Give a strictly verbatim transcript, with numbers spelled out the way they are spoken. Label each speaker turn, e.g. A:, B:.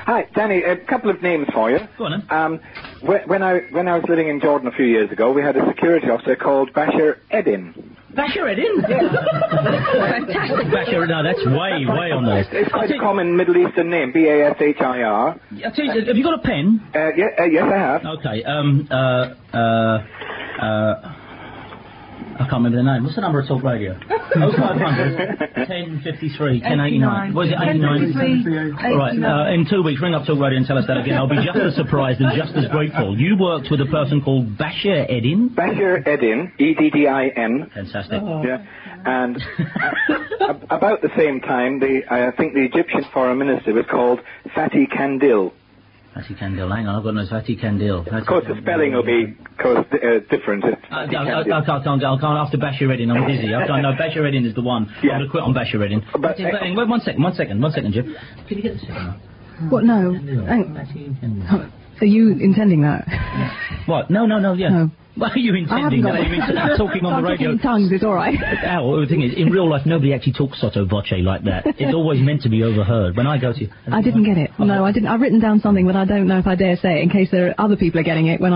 A: Hi, Danny, a couple of names for you.
B: Go on then.
A: Um, wh- when I when I was living in Jordan a few years ago, we had a security officer called Bashir Eddin.
B: Bashir Eddin? Fantastic, Bashir. No, that's way, way on the list.
A: It's quite a common Middle Eastern name, B A S H I R.
B: I'll tell you, have you got a pen?
A: Uh, yeah, uh, yes, I have.
B: Okay, um, uh, uh, uh... I can't remember the name. What's the number of Talk Radio? oh five hundred, ten fifty-three, ten eighty-nine. Was it eighty-nine? All right, uh, in two weeks, ring up Talk Radio and tell us that again. I'll be just as surprised and just as grateful. You worked with a person called Bashir Eddin?
A: Bashir Eddin, E D D I N.
B: Fantastic.
A: Oh. Yeah, and uh, about the same time, the I think the Egyptian foreign minister was called Fatih Kandil.
B: Fatih Kandil, hang on, I've got no Fatih Kandil.
A: Of course, the spelling will be course, uh, different. It's
B: I, I, I, I can't, I can't, I can't, after Bashir Eddin, I'm dizzy. I can't, no, Bashir Eddin is the one.
A: Yeah.
B: I'm going to quit on Bashir Eddin.
A: But,
B: but, uh, wait, one second, one second, one second, Jim. Can you get the second one?
C: What, no? Hang, are you intending that?
B: What? No, no, no, yeah.
C: No.
B: Why are you intending that? You mean talking on the radio?
C: In tongues, it's all right.
B: Al, the thing is, in real life, nobody actually talks sotto voce like that. It's always meant to be overheard. When I go to...
C: I didn't get it. No, I didn't. I've written down something, but I don't know if I dare say it in case there are other people are getting it when